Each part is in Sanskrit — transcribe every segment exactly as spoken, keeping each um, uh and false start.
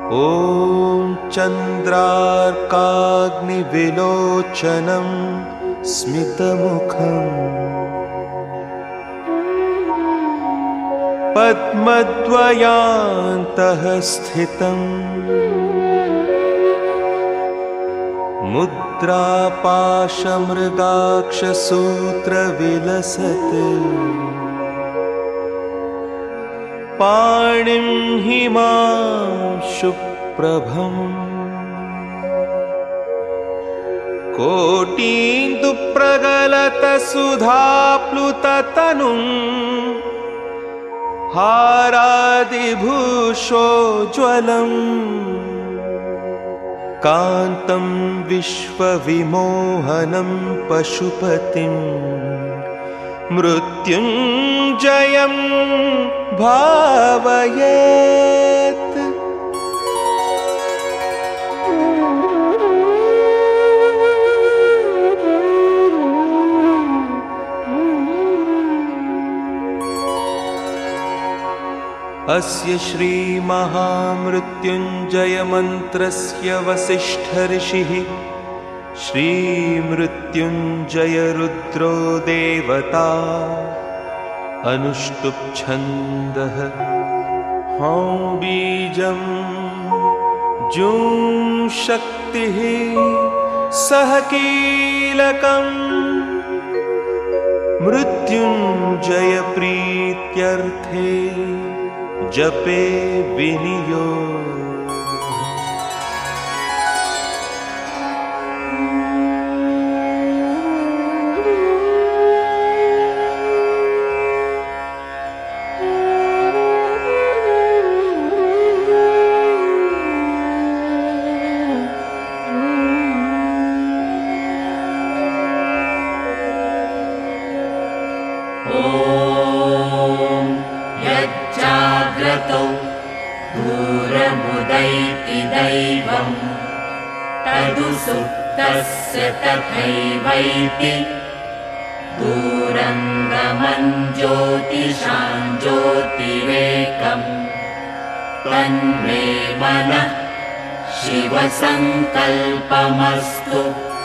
ॐ चन्द्रार्काग्निविलोचनं स्मितमुखम् पद्मद्वयान्तः स्थितम् मुद्रापाशमृगाक्षसूत्रविलसत् पाणिं हिमांशुप्रभम् कोटीन्दुप्रगलतसुधाप्लुततनुं हारादिभूषोज्ज्वलम् कान्तं विश्वविमोहनं पशुपतिं मृत्युञ्जयं भावयेत्। अस्य श्रीमहामृत्युञ्जयमन्त्रस्य वसिष्ठऋषिः श्रीमृत्युञ्जयरुद्रो देवता अनुष्टुप्-छन्दः हौं बीजं जूं शक्तिः सह कीलकम् मृत्युञ्जयप्रीत्यर्थे जपे विनियोग। दूरमुदैति दैवं तदु सुप्तस्य तथैवैति दूरङ्गमं ज्योतिषां ज्योतिरेकं तन्मे मनः शिवसङ्कल्पमस्तु।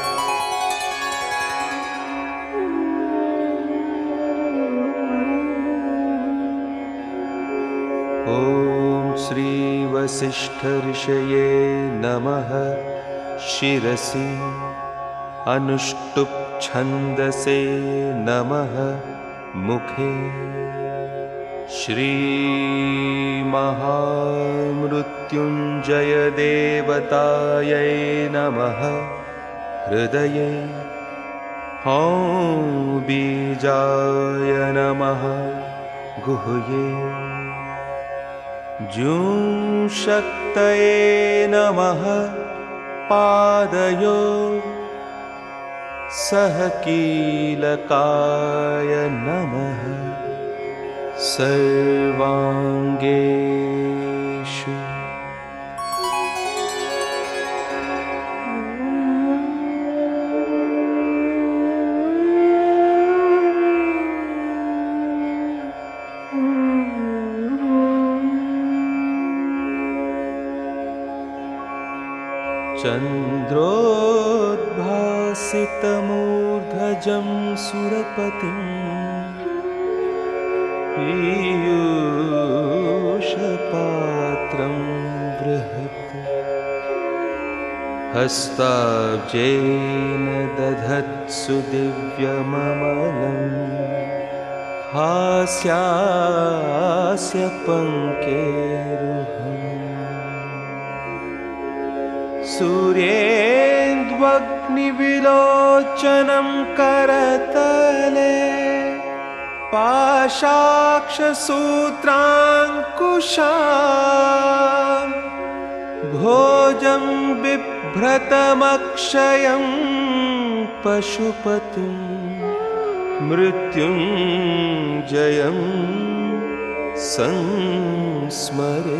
श्री वसिष्ठऋषये नमः। शिरसि अनुष्टुप् छन्दसे नमः। मुखे श्री महामृत्युञ्जय देवतायै नमः। हृदये हौं बीजाय नमः। गुह्ये जूं शक्तये नमः। पादयो सह कीलकाय नमः। सर्वाङ्गेषु चन्द्रोद्भासितमूर्धजं सुरपतिं पीयूषपात्रं बृहत् हस्ताब्जेन दधत्सु दिव्यममलं हास्यास्य पङ्केरुहम्। सूर्येन्द्वग्निविलोचनं करतले पाशाक्षसूत्राङ्कुशां भोजं बिभ्रतमक्षयं पशुपतिं मृत्युञ्जयं संस्मरे।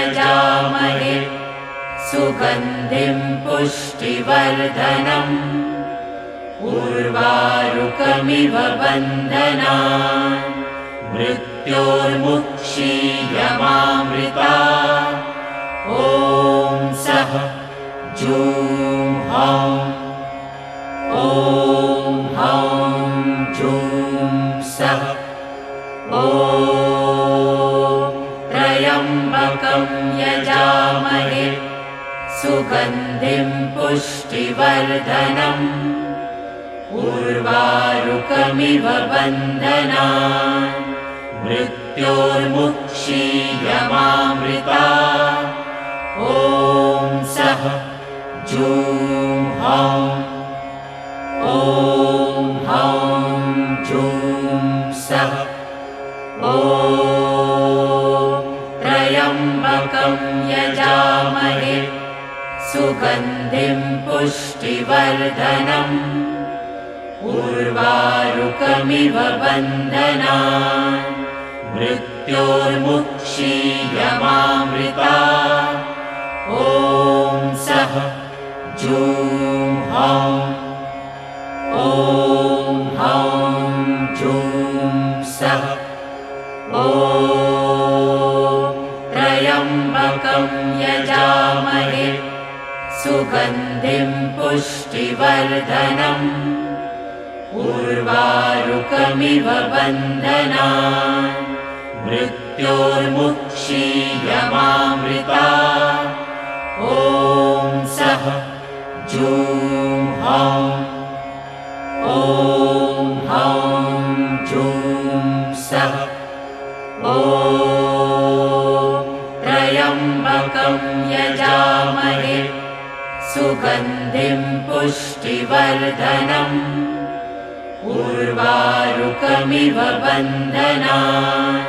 यजामहे सुगन्धिं पुष्टिवर्धनम् उर्वारुकमिव बन्धनान् मृत्योर्मुक्षीयमामृता ॐ सः जूं हौं ॐ हौं जूं सः ॐ त्र्यम्बकं यजामहे सुगन्धिं पुष्टिवर्धनम् उर्वारुकमिव बन्धनान् मृत्योर्मुक्षीयमामृता ॐ सः जूं हौं ॐ हौं जूं सः ॐ त्र्यम्बकं यजामहे सुगन्धिं पुष्टिवर्धनम् उर्वारुकमिव बन्धनान् मृत्योर्मुक्षीयमामृता ॐ सः जूं हौं ॐ हौं जूं सः ॐ त्र्यम्बकं यजामहे सुगन्धिं पुष्टिवर्धनम् उर्वारुकमिव बन्धनान् मृत्योर्मुक्षीयमामृता ॐ सः जूं हौं ॐ हौं जूं सः ॐ त्र्यम्बकं यजामहे सुगन्धिं पुष्टिवर्धनम् उर्वारुकमिव बन्धनान्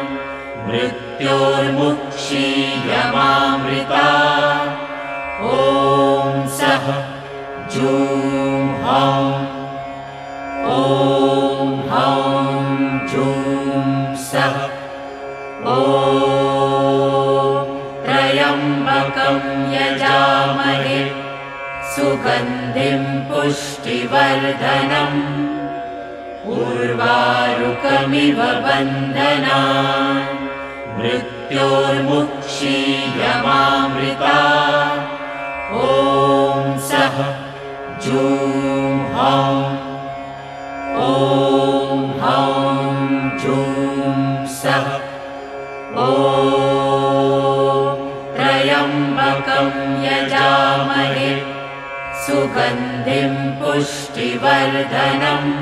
मृत्योर्मुक्षीयमामृता ॐ सः जूं हौं ॐ हौं जूं सः ॐ त्र्यम्बकं यजामहे सुगन्धिं पुष्टिवर्धनम् उर्वारुकमिव बन्धनान् मृत्योर्मुक्षीयमामृता ॐ सः जूं हौं ॐ हौं जूं सः ॐ त्र्यम्बकं यजामहे सुगन्धिं पुष्टिवर्धनम्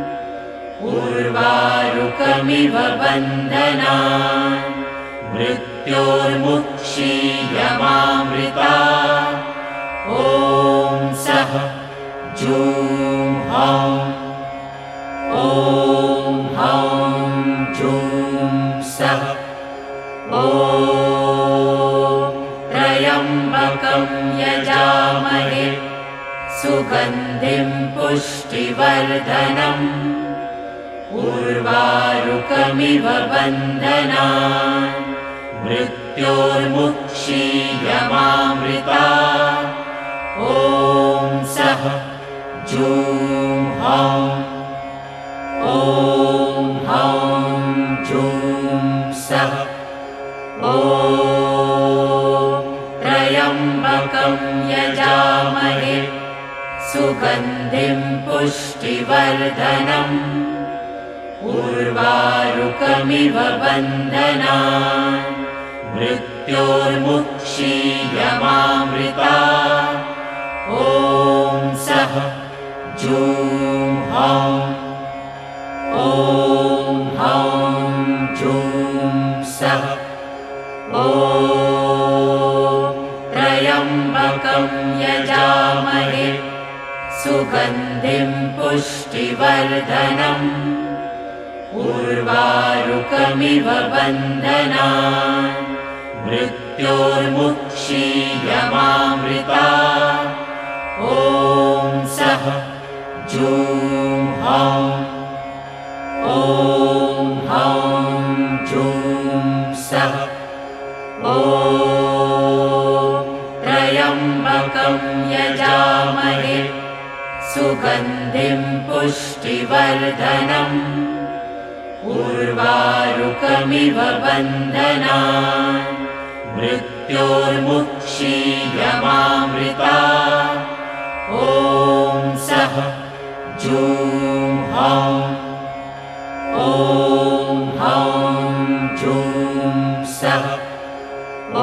उर्वारुकमिव बन्धनान् मृत्योर्मुक्षीयमामृता ॐ सः जूं हौं ॐ हौं जूं सः ॐ त्र्यम्बकं यजामहे सुगन्धिं पुष्टिवर्धनम् उर्वारुकमिव बन्धनान् मृत्योर्मुक्षीयमामृता ॐ सः जूं हौं ॐ हौं जूं सः ॐ त्र्यम्बकं यजामहे सुगन्धिं पुष्टिवर्धनम् उर्वारुकमिव बन्धनान् मृत्योर्मुक्षीयमामृता ॐ सः जूं हौं ॐ हौं जूं सः ॐ त्र्यम्बकं यजामहे सुगन्धिं पुष्टिवर्धनम् उर्वारुकमिव बन्धनान् मृत्योर्मुक्षीयमामृता ॐ सः जूं हौं ॐ हौं जूं सः ॐ त्र्यम्बकं यजामहे सुगन्धिं पुष्टिवर्धनम् उर्वारुकमिव बन्धनान् मृत्योर्मुक्षीयमामृता ॐ सः जूं हौं ॐ हौं जूं सः ॐ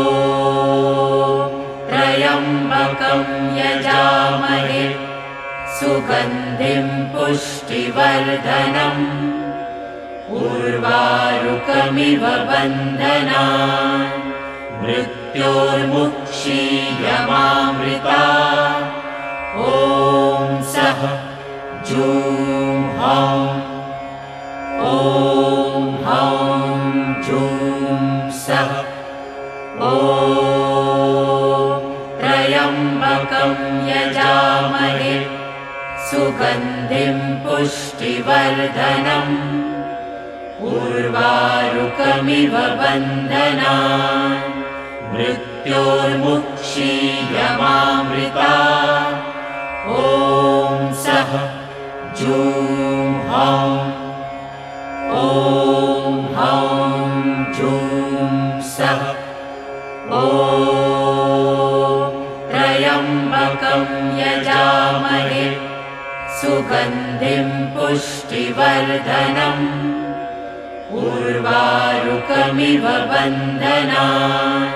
त्र्यम्बकं यजामहे सुगन्धिं पुष्टिवर्धनम् उर्वारुकमिव बन्धनान् मृत्योर्मुक्षीयमामृता ॐ सः जूं हौं ॐ हौं जूं सः ॐ त्र्यम्बकं यजामहे सुगन्धिं पुष्टिवर्धनम् उर्वारुकमिव बन्धनान् मृत्योर्मुक्षीयमामृता ॐ सः जूं हौं ॐ हौं जूं सः ॐ त्र्यम्बकं यजामहे सुगन्धिं पुष्टिवर्धनम् उर्वारुकमिव बन्धनान्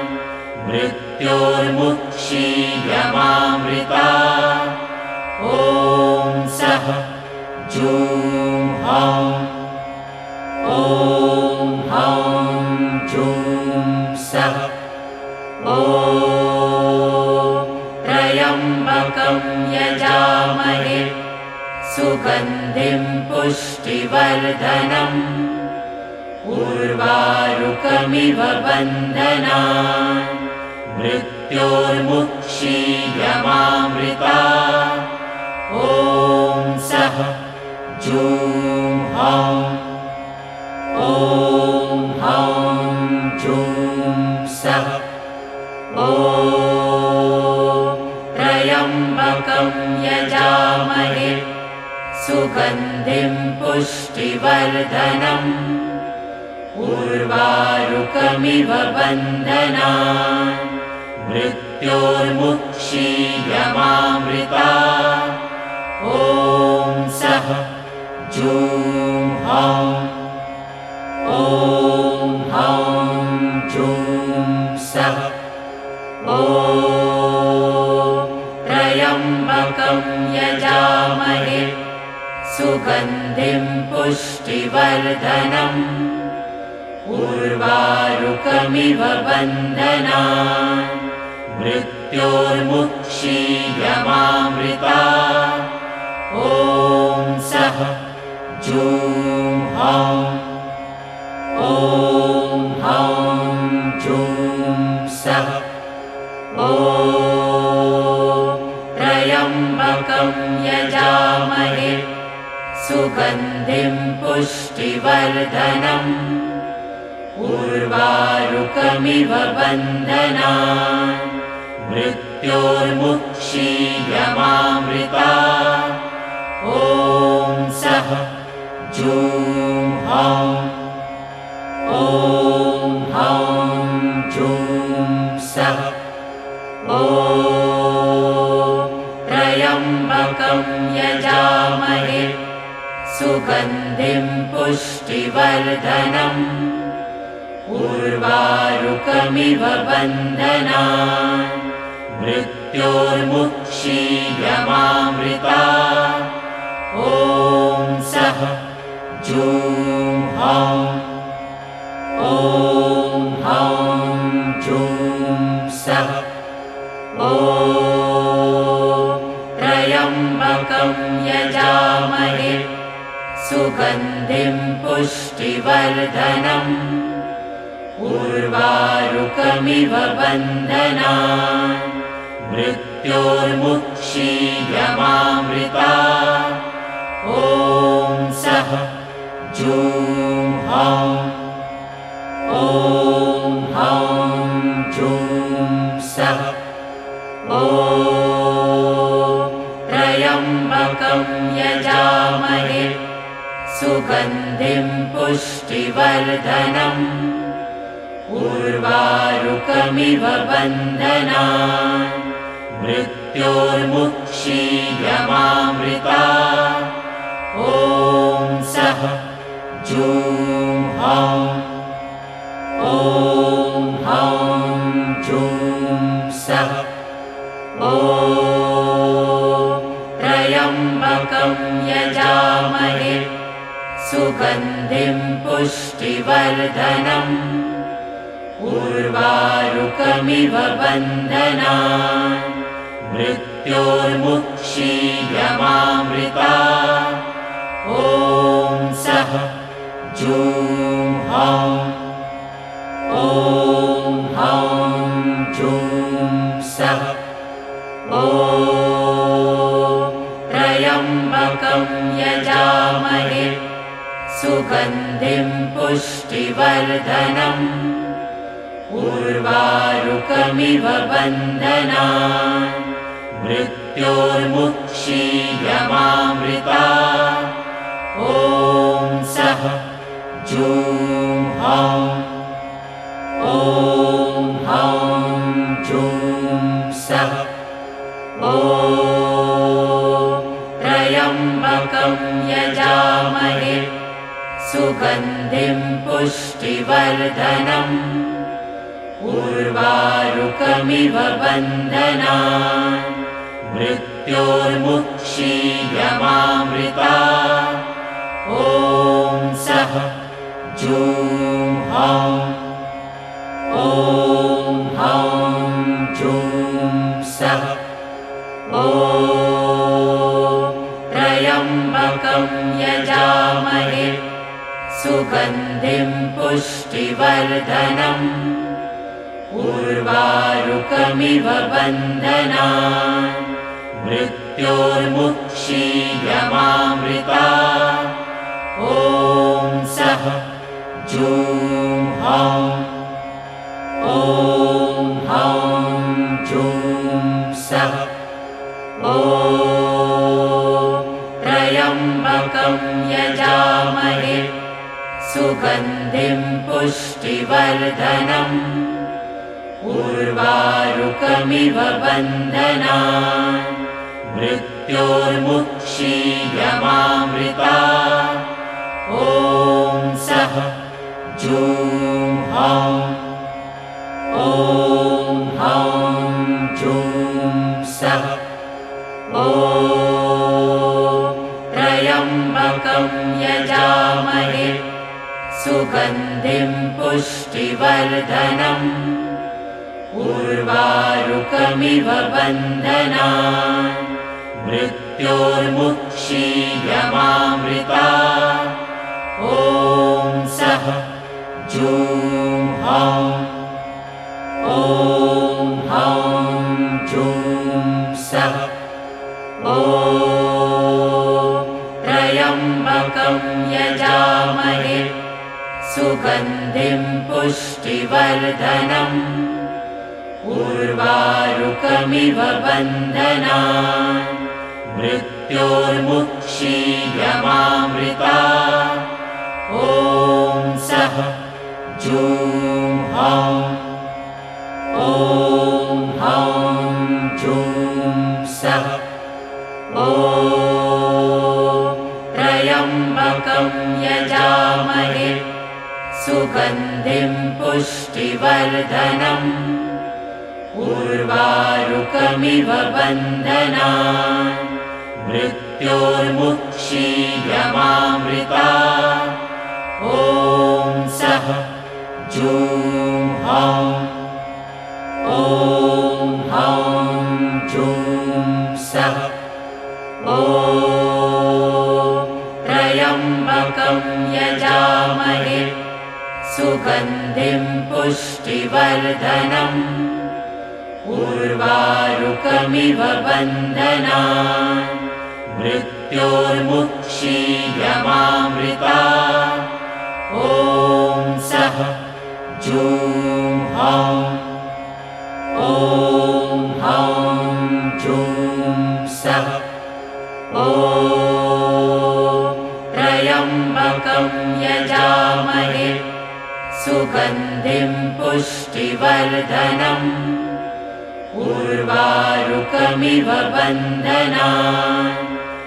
मृत्योर्मुक्षीयमामृता ॐ सः जूं हौं ॐ हौं जूं सः ॐ त्र्यम्बकं यजामहे सुगन्धिं पुष्टिवर्धनम् उर्वारुकमिव बन्धनान् मृत्योर्मुक्षीयमामृता ॐ सः जूं हौं ॐ हौं जूं सः ॐ त्र्यम्बकं यजामहे सुगन्धिं पुष्टिवर्धनम् उर्वारुकमिव बन्धनान् मृत्योर्मुक्षीयमामृता ॐ सः जूं हौं ॐ हौं जूं सः ॐ त्र्यम्बकं यजामहे सुगन्धिं पुष्टिवर्धनम् उर्वारुकमिव बन्धनान् मृत्योर्मुक्षीयमामृता ॐ सः जूं हौं ॐ हौं जूं सः ॐ त्र्यम्बकं यजामहे सुगन्धिं पुष्टिवर्धनम् उर्वारुकमिव बन्धनान् मृत्योर्मुक्षीयमामृता ॐ सः जूं हौं ॐ हौं जूं सः ॐ त्र्यम्बकं यजामहे सुगन्धिं पुष्टिवर्धनम् उर्वारुकमिव बन्धनान् मृत्योर्मुक्षीयमामृता ॐ सः जूं हौं ॐ हौं जूं सः ॐ त्र्यम्बकं यजामहे सुगन्धिं पुष्टिवर्धनम् उर्वारुकमिव बन्धनान् मृत्योर्मुक्षीयमामृता ॐ सः जूं हौं ॐ हौं जूं सः ॐ ॐ त्र्यम्बकं यजामहे सुगन्धिं पुष्टिवर्धनम् उर्वारुकमिव बन्धनान् मृत्योर्मुक्षीयमामृता ॐ सः जूं हौं ॐ हौं जूं सः ॐ त्र्यम्बकं यजामहे सुगन्धिं पुष्टिवर्धनम् उर्वारुकमिव बन्धनान् मृत्योर्मुक्षीयमामृता ॐ सः जूं हौं ॐ हौं जूं सः ॐ त्र्यम्बकं यजामहे सुगन्धिं पुष्टिवर्धनम् उर्वारुकमिव बन्धनान् मृत्योर्मुक्षीयमामृता ॐ सः जूं हौं ॐ हौं जूं सः ॐ त्र्यम्बकं यजामहे सुगन्धिं पुष्टिवर्धनम् उर्वारुकमिव बन्धनान् मृत्योर्मुक्षीयमामृता ॐ सः जूं हौं ॐ हौं जूं सः ॐ त्र्यम्बकं यजामहे सुगन्धिं पुष्टिवर्धनम् उर्वारुकमिव बन्धनान् मृत्योर्मुक्षीयमामृता ॐ सः जूं हौं ॐ हौं जूं सः ॐ त्र्यम्बकं यजामहे सुगन्धिं पुष्टिवर्धनम् उर्वारुकमिव बन्धनान् मृत्योर्मुक्षीयमामृता ॐ सः जूं हौं ॐ हौं जूं सः ॐ त्र्यम्बकं यजामहे सुगन्धिं पुष्टिवर्धनम् उर्वारुकमिव बन्धनान् मृत्योर्मुक्षीयमामृता ॐ सः जूं हौं ॐ हौं जूं सः ॐ त्र्यम्बकं यजामहे सुगन्धिं पुष्टिवर्धनम् उर्वारुकमिव बन्धनान् मृत्योर्मुक्षीयमामृता ॐ सः जूं हौं ॐ हौं जूं सः ॐ त्र्यम्बकं यजामहे सुगन्धिं पुष्टिवर्धनम् उर्वारुकमिव बन्धनान् मृत्योर्मुक्षीयमामृता ॐ सः जूं हौं ॐ हौं जूं सः ॐ त्र्यम्बकं यजामहे सुगन्धिं पुष्टिवर्धनम् उर्वारुकमिव बन्धनान् मृत्योर्मुक्षीयमामृता ॐ सः जूं हौं ॐ हौं जूं सः ॐ त्र्यम्बकं यजामहे सुगन्धिं पुष्टिवर्धनम् उर्वारुकमिव बन्धनान्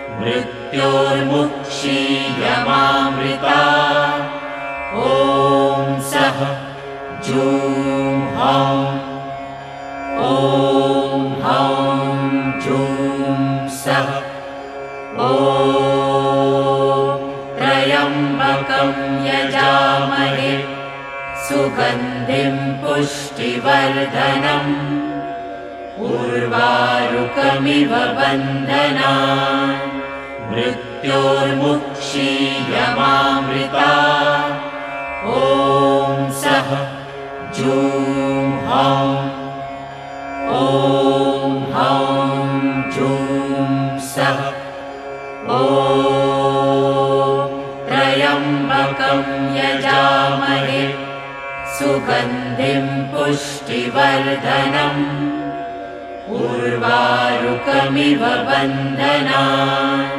मृत्योर्मुक्षीयमामृता ॐ सः जूं हौं ॐ हौं जूं सः ॐ त्र्यम्बकं यजामहे सुगन्धिं पुष्टिवर्धनम् उर्वारुकमिव बन्धनान् मृत्योर्मुक्षीयमामृता ॐ सः जूं हौं ॐ हौं जूं सः ॐ त्र्यम्बकं यजामहे सुगन्धिं पुष्टिवर्धनम् उर्वारुकमिव बन्धनान्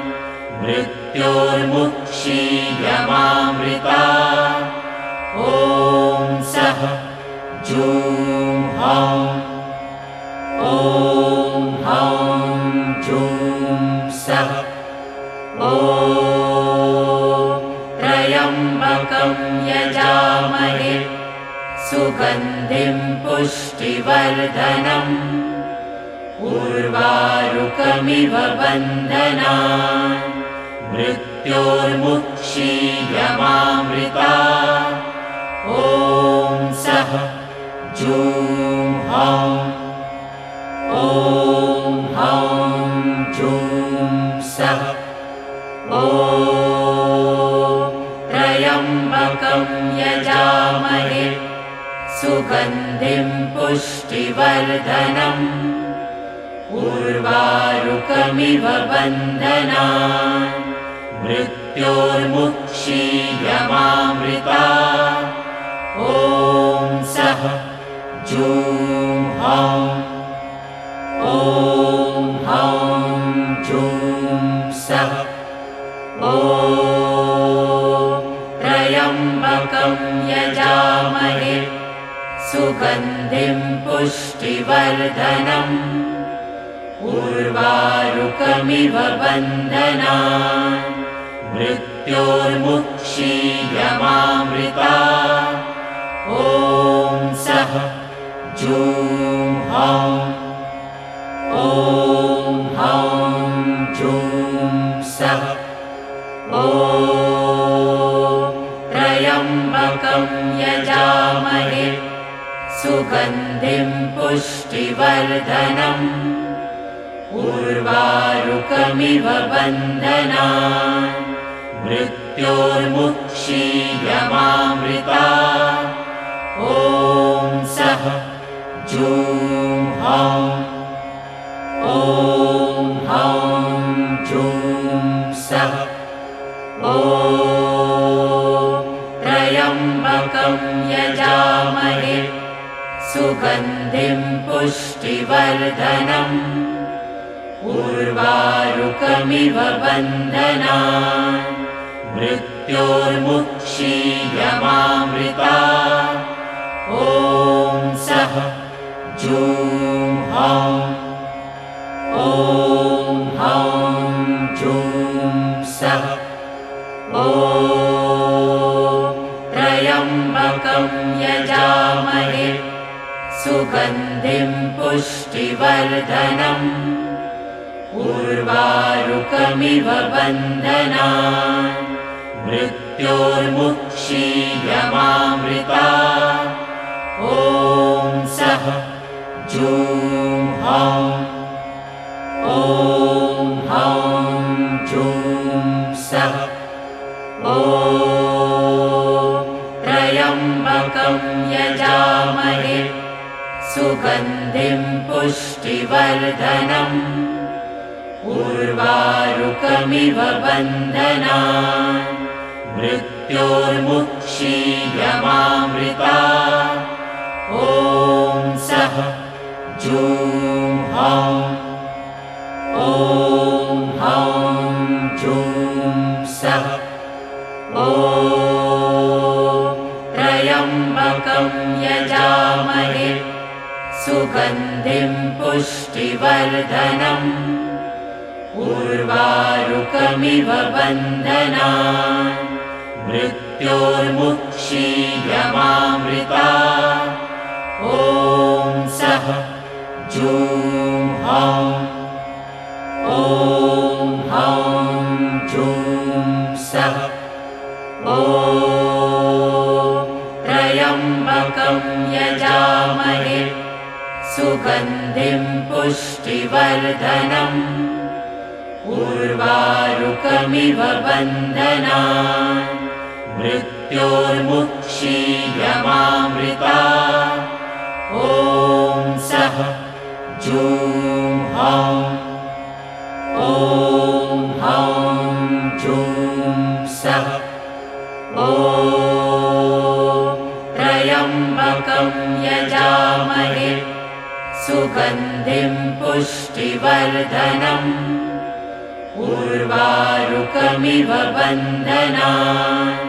मृत्योर्मुक्षीयमामृता ॐ सः जूं हौं ॐ हौं जूं सः ॐ त्र्यम्बकं यजामहे सुगन्धिं पुष्टिवर्धनम् उर्वारुकमिव बन्धनान् मृत्योर्मुक्षीयमामृता ॐ सः जूं हौं ॐ हौं जूं सः ॐ त्र्यम्बकं यजामहे सुगन्धिं पुष्टिवर्धनम् उर्वारुकमिव बन्धनान् मृत्योर्मुक्षीयमामृता ॐ सः जूं हौं ॐ हौं जूं सः ॐ त्र्यम्बकं यजामहे सुगन्धिं पुष्टिवर्धनम् उर्वारुकमिव बन्धनान् मृत्योर्मुक्षीयमामृता ॐ सः जूं हौं ॐ हौं जूं सः ॐ त्र्यम्बकं यजामहे सुगन्धिं पुष्टिवर्धनम् उर्वारुकमिव बन्धनान् मृत्योर्मुक्षीयमामृता ॐ सः जूं हौं ॐ हौं जूं सः ॐ त्र्यम्बकं यजामहे सुगन्धिं पुष्टिवर्धनम् उर्वारुकमिव बन्धनान् मृत्योर्मुक्षीयमामृता ॐ सः जूं हौं ॐ हौं जूं सः ॐ त्र्यम्बकं यजामहे सुगन्धिं पुष्टिवर्धनम् उर्वारुकमिव बन्धनान् मृत्योर्मुक्षीयमामृता ॐ सः जूं हौं ॐ हौं जूं सः ॐ त्र्यम्बकं यजामहे सुगन्धिं पुष्टिवर्धनम् उर्वारुकमिव बन्धनान् मृत्योर्मुक्षीयमामृता ॐ सः जूं हौं यजामहे सुगन्धिं पुष्टिवर्धनम् उर्वारुकमिव बन्धनान् मृत्योर्मुक्षीयमामृता ॐ सः जूं हौं ॐ हौं जूं सः ॐ त्र्यम्बकं यजामहे सुगन्धिं पुष्टिवर्धनम् उर्वारुकमिव बन्धनान् मृत्योर्मुक्षीयमामृता ॐ सः जूं हौं ॐ हौं जूं सः ॐ त्र्यम्बकं यजामहे सुगन्धिं पुष्टिवर्धनम् उर्वारुकमिव बन्धनान्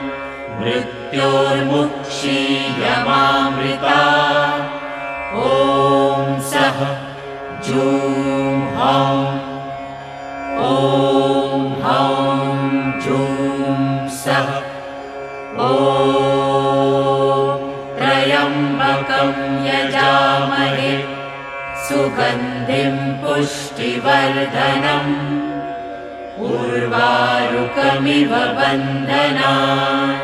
मृत्योर्मुक्षीयमामृता ॐ सः जूं हौं ॐ हौं जूं सः ॐ त्र्यम्बकं यजामहे सुगन्धिं पुष्टिवर्धनम् उर्वारुकमिव बन्धनान्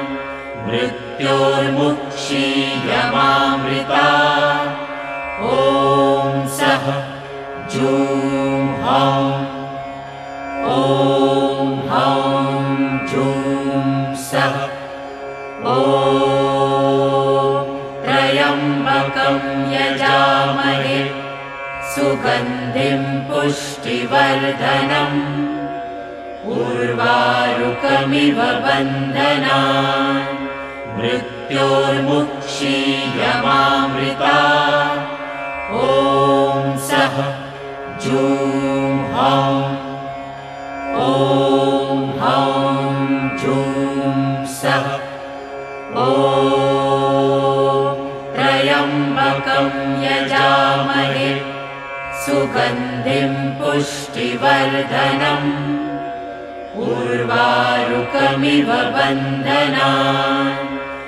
मृत्योर्मुक्षीयमामृता ॐ सः जूं हौं ॐ हौं जूं सः ॐ त्र्यम्बकं यजामहे सुगन्धिं पुष्टिवर्धनम् उर्वारुकमिव बन्धनान् मृत्योर्मुक्षीयमामृता ॐ सः जूं हौं ॐ हौं जूं सः ॐ त्र्यम्बकं यजामहे सुगन्धिं पुष्टिवर्धनम् उर्वारुकमिव बन्धनान्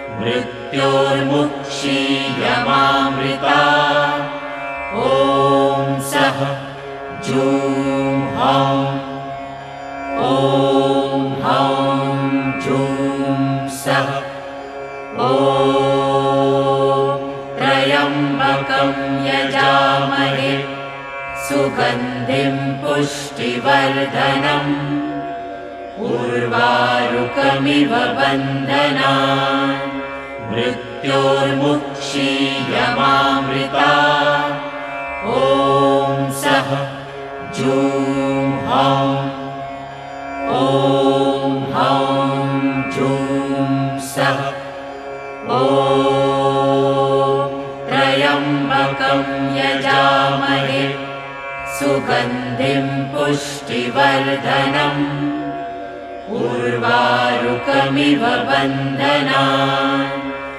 मृत्योर्मुक्षीयमामृता ॐ सः जूं हौं ॐ हौं जूं सः ॐ त्र्यम्बकं यजामहे सुगन्धिं पुष्टिवर्धनम् उर्वारुकमिव बन्धनान् मृत्योर्मुक्षीयमामृता ॐ सः जूं हौं ॐ हौं जूं सः ॐ त्र्यम्बकं यजामहे सुगन्धिं पुष्टिवर्धनम् उर्वारुकमिव बन्धनान्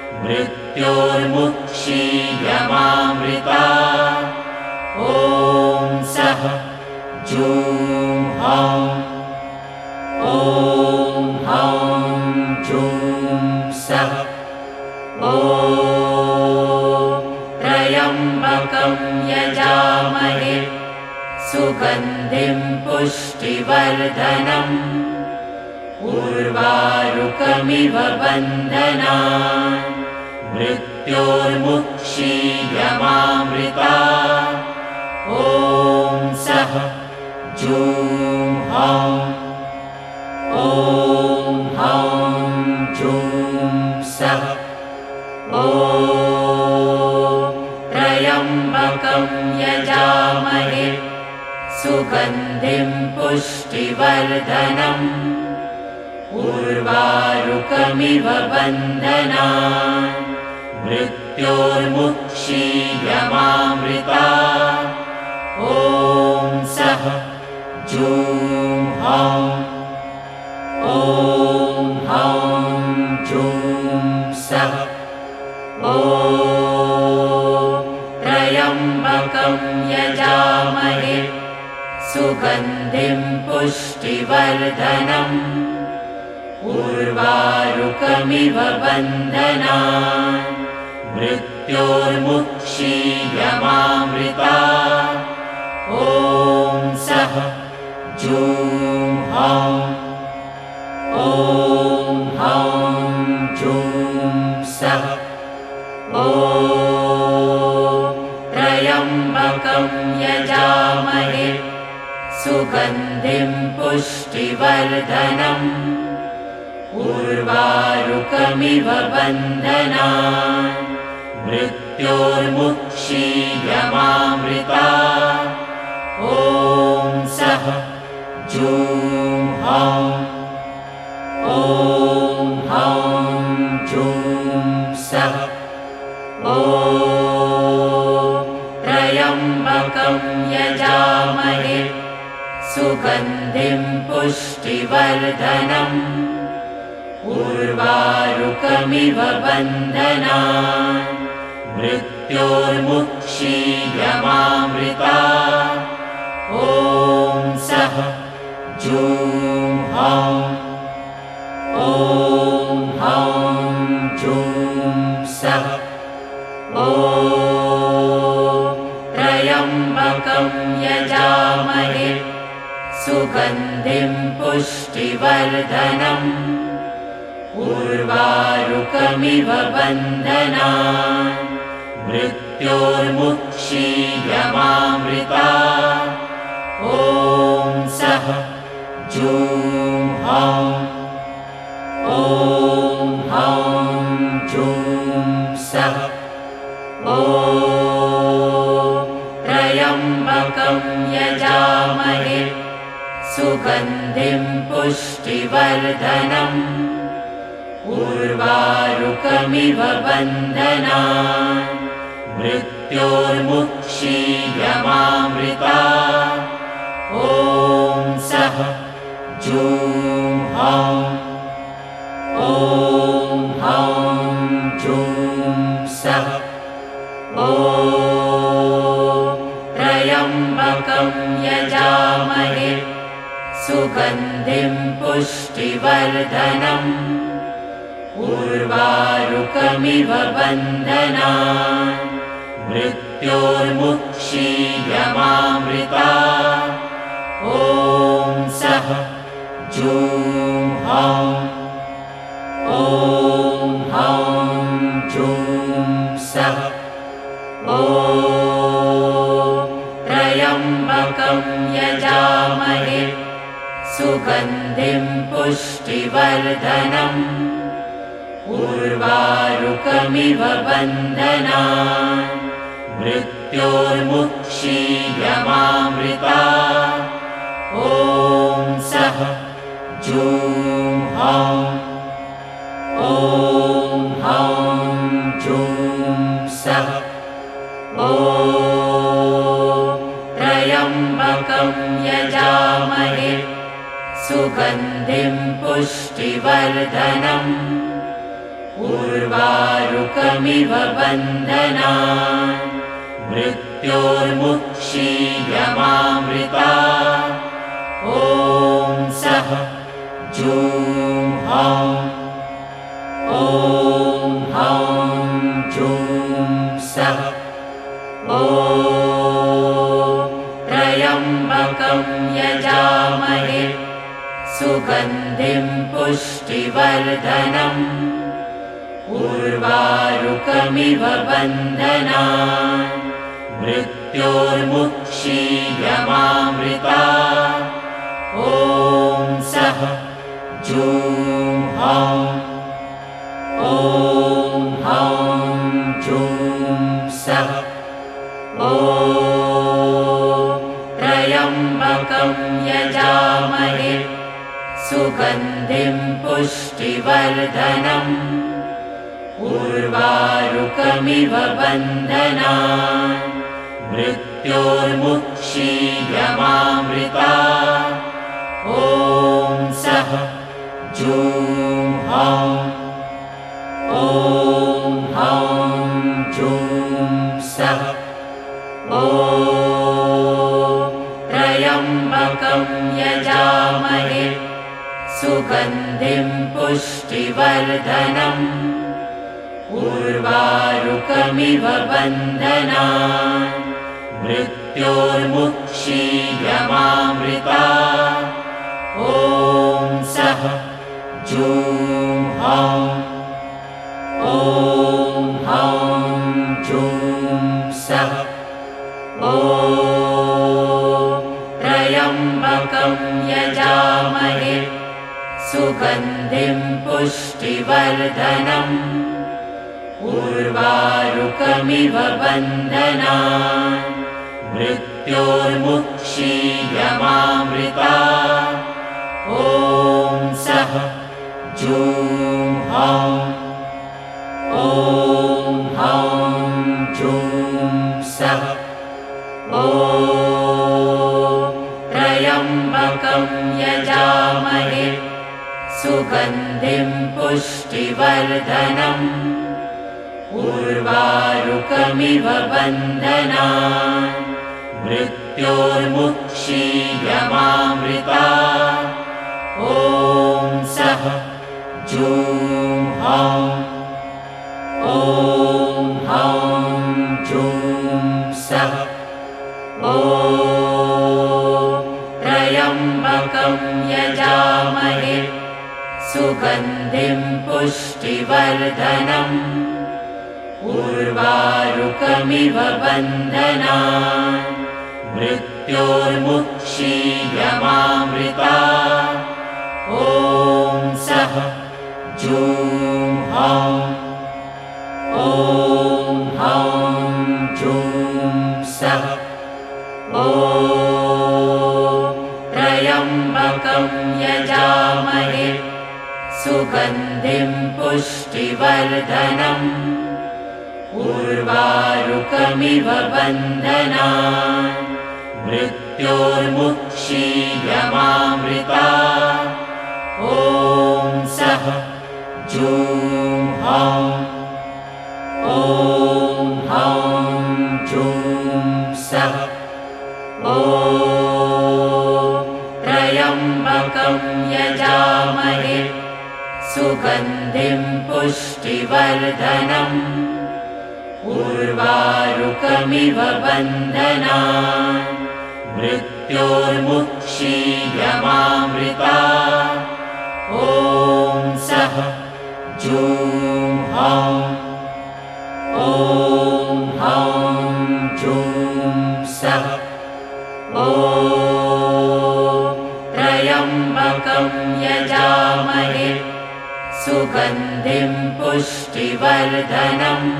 मृत्योर्मुक्षीयमामृता ॐ सः जूं हौं ॐ हौं जूं सः ॐ त्र्यम्बकं यजामहे सुगन्धिं पुष्टिवर्धनम् उर्वारुकमिव बन्धनान् मृत्योर्मुक्षीयमामृता ॐ सः जूं हौं ॐ हौं जूं सः ॐ त्र्यम्बकं यजामहे सुगन्धिं पुष्टिवर्धनम् उर्वारुकमिव बन्धनान् मृत्योर्मुक्षीयमामृता ॐ सः जूं हौं ॐ हौं जूं सः ॐ यजामहे सुगन्धिं पुष्टिवर्धनम् उर्वारुकमिव बन्धनान् मृत्योर्मुक्षीयमामृता ॐ सः जूं हौं ॐ हौं जूं सः ॐ त्र्यम्बकं यजामहे सुगन्धिं पुष्टिवर्धनम् उर्वारुकमिव बन्धनान् मृत्योर्मुक्षीयमामृता ॐ सः जूं हौं ॐ हौं जूं सः ॐ त्र्यम्बकं यजामहे सुगन्धिं पुष्टिवर्धनम् उर्वारुकमिव बन्धनान् मृत्योर्मुक्षीयमामृता ॐ सः जूं हौं ॐ हौं जूं सः ॐ त्र्यम्बकं यजामहे सुगन्धिं पुष्टिवर्धनम् उर्वारुकमिव बन्धनान् मृत्योर्मुक्षीयमामृता ॐ सः जूं हौं ॐ हौं जूं सः ॐ त्र्यम्बकं यजामहे सुगन्धिं पुष्टिवर्धनम् उर्वारुकमिव बन्धनान् मृत्योर्मुक्षीयमामृता ॐ सः जूं हौं ॐ हौं जूं सः ॐ त्र्यम्बकं यजामहे सुगन्धिं पुष्टिवर्धनम् उर्वारुकमिव बन्धनान् मृत्योर्मुक्षीयमामृता ॐ सः जूं हौं ॐ हौं जूं सः ॐ त्र्यम्बकं यजामहे सुगन्धिं पुष्टिवर्धनम् उर्वारुकमिव बन्धनान् मृत्योर्मुक्षीयमामृता ॐ सः जूं हौं ॐ हौं जूं सः ॐ त्र्यम्बकं यजामहे सुगन्धिं पुष्टिवर्धनम् उर्वारुकमिव बन्धनान् मृत्योर्मुक्षीयमामृता ॐ सः जूं हौं ॐ हौं जूं सः ॐ त्र्यम्बकं यजामहे सुगन्धिं पुष्टिवर्धनम् उर्वारुकमिव बन्धनान् मृत्योर्मुक्षीयमामृता ॐ सः जूं हौं ॐ हौं जूं सः ॐ त्र्यम्बकं यजामहे सुगन्धिं पुष्टिवर्धनम् उर्वारुकमिव बन्धनान् मृत्योर्मुक्षीयमामृता ॐ सः जूं हौं ॐ हौं जूं सः ॐ त्र्यम्बकं यजामहे सुगन्धिं पुष्टिवर्धनम् उर्वारुकमिव बन्धनान् मृत्योर्मुक्षीयमामृता ॐ सः जूं हौं ॐ हौं जूं सः ॐ त्र्यम्बकं यजामहे सुगन्धिं पुष्टिवर्धनम् उर्वारुकमिव बन्धनान् मृत्योर्मुक्षीयमामृता ॐ सः जूं हौं ॐ हौं जूं सः ॐ त्र्यम्बकं यजामहे सुगन्धिं पुष्टिवर्धनम् उर्वारुकमिव बन्धनान् मृत्योर्मुक्षीयमामृता ॐ सः जूं हौं ॐ हौं जूं सः ॐ त्र्यम्बकं यजामहे सुगन्धिं पुष्टिवर्धनम् उर्वारुकमिव बन्धनान् मृत्योर्मुक्षीयमामृता ॐ सः जूं हौं ॐ हौं जूं सः ॐ त्र्यम्बकं यजामहे सुगन्धिं पुष्टिवर्धनम् उर्वारुकमिव बन्धनान् मृत्योर्मुक्षीयमामृता ॐ सः जूं हौं ॐ हौं जूं सः ॐ त्र्यम्बकं यजामहे सुगन्धिं पुष्टिवर्धनम् उर्वारुकमिव बन्धनान् मृत्योर्मुक्षीयमामृता ॐ सः जूं हौं ॐ हौं जूं सः ॐ त्र्यम्बकं यजामहे सुगन्धिं पुष्टिवर्धनम्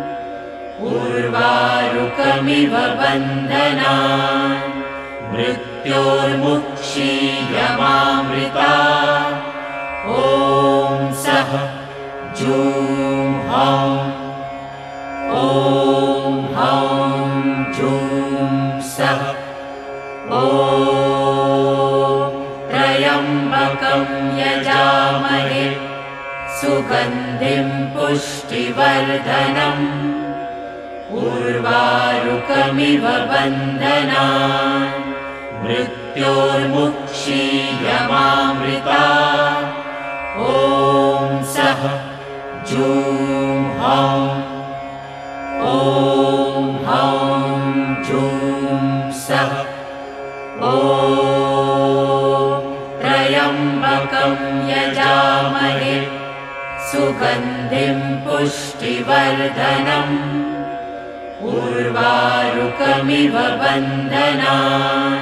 उर्वारुकमिव बन्धनान् मृत्योर्मुक्षीयमामृता ॐ सः जूं हौं ॐ हौं जूं सः ॐ त्र्यम्बकं यजामहे सुगन्धिं पुष्टिवर्धनम् उर्वारुकमिव बन्धनान् मृत्योर्मुक्षीयमामृता ॐ सः जूं हौं ॐ हौं जूं सः ॐ त्र्यम्बकं यजामहे सुगन्धिं पुष्टिवर्धनम् उर्वारुकमिव बन्धनान्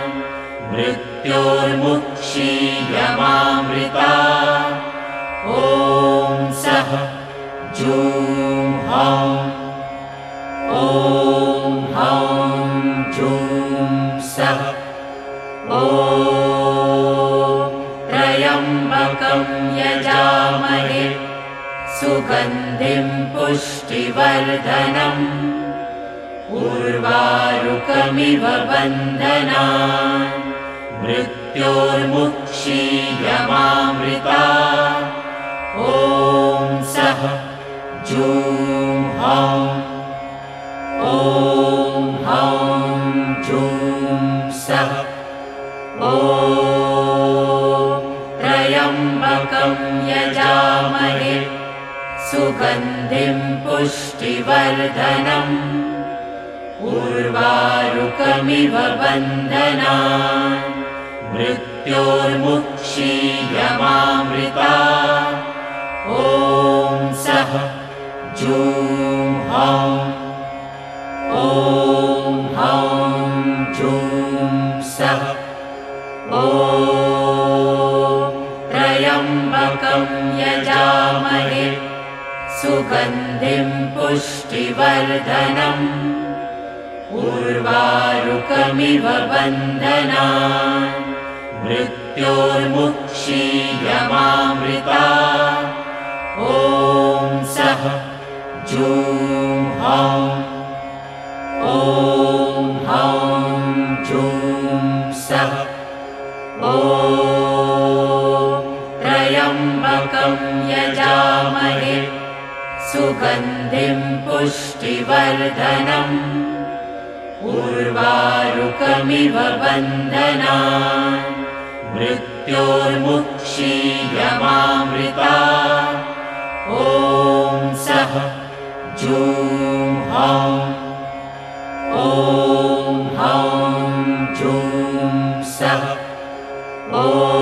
मृत्योर्मुक्षीयमामृता ॐ सः जूं हौं ॐ हौं जूं सः ॐ त्र्यम्बकं यजामहे सुगन्धिं पुष्टिवर्धनम् उर्वारुकमिव बन्धनान् मृत्योर्मुक्षीयमामृता ॐ सः जूं हौं ॐ हौं जूं सः ॐ ॐ त्र्यम्बकं यजामहे सुगन्धिं पुष्टिवर्धनम् उर्वारुकमिव बन्धनान् मृत्योर्मुक्षीयमामृतात् ॐ सः जूं हौं ॐ हौं जूं सः ॐ त्र्यम्बकं यजामहे सुगन्धिं पुष्टिवर्धनम् उर्वारुकमिव बन्धनान् मृत्योर्मुक्षीयमामृतात् ॐ सः जूं हौं ॐ हौं जूं सः ॐ त्र्यम्बकं यजामहे सुगन्धिं पुष्टिवर्धनम् उर्वारुकमिव बन्धनान् मृत्योर्मुक्षीयमामृतात् ॐ सः जूं हौं ॐ हौं जूं सः ॐ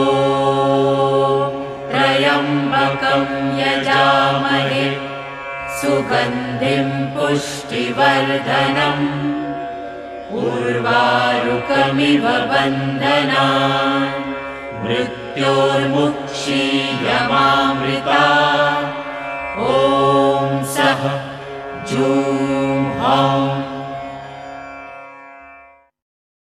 त्र्यम्बकं यजामहे सुगन्धिं पुष्टिवर्धनम् उर्वारुकमिव बन्धनान् मृत्योर्मुक्षीयमामृतात् ॐ सः जूं हौं